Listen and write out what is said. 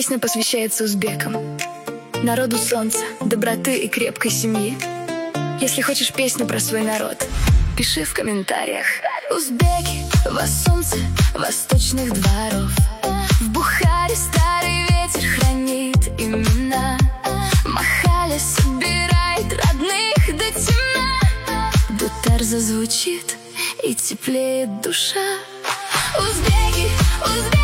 Песня посвящается узбекам, народу солнца, доброты и крепкой семьи. Если хочешь песню про свой народ, пиши в комментариях. Узбеки, вас солнце восточных дворов. В Бухаре старый ветер хранит имена. Махаля собирает родных до темна. Дутар зазвучит и теплеет душа. Узбеки, узбеки.